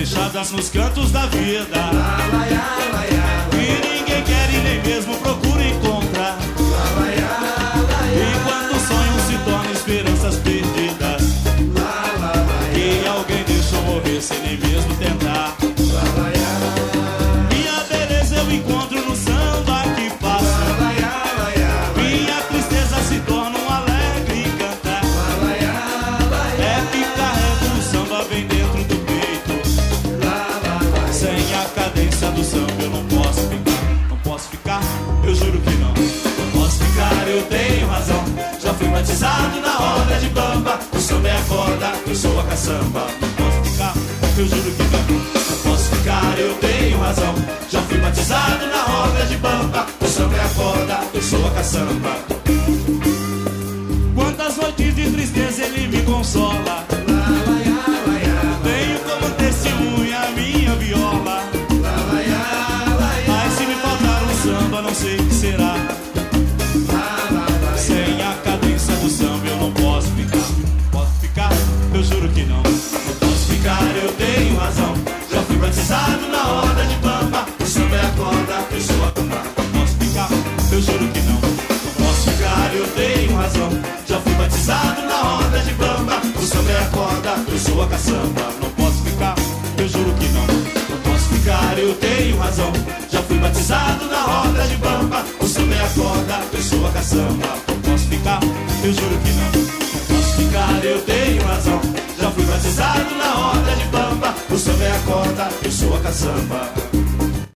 deixadas nos cantos da vida, que ninguém quer e nem mesmo procura encontrar. E quando sonhos se tornam esperanças perdidas, que alguém deixou morrer sem nem mesmo tentar. Minha beleza eu encontro no samba que passa, minha tristeza se torna um alegre cantar. É que carrego o samba bem dentro do peito, sem a cadência do samba eu não posso ficar. Não posso ficar, eu juro que não. Não posso ficar, eu tenho razão. Já fui batizado na roda de bamba. O samba é a corda, eu sou a caçamba. Não posso ficar, eu juro que não. Não posso ficar, eu tenho razão. Já fui batizado na roda de bamba. O samba é a corda, eu sou a caçamba. Quantas noites de tristeza ele me consola. Tenho como testemunha a minha viola. Mas se me faltar um samba, não sei o que será. Sem a cadência do samba eu não posso ficar. Posso ficar? Eu juro que não. Não posso ficar, eu tenho razão. Já fui batizado na roda de bamba. O samba é a corda, eu sou a camba. Não posso ficar, eu juro que não. Não posso ficar, eu tenho razão. Já fui batizado na roda de bamba. O samba é a corda, eu sou a caçamba. Não posso ficar, eu juro que não. Não posso ficar, eu tenho razão. Já fui batizado na roda de bamba. O samba é a corda, eu sou a caçamba. Não posso ficar, eu juro que não. Não posso ficar, eu tenho razão. Já fui batizado na roda de bamba. O samba é a corda, eu sou a caçamba.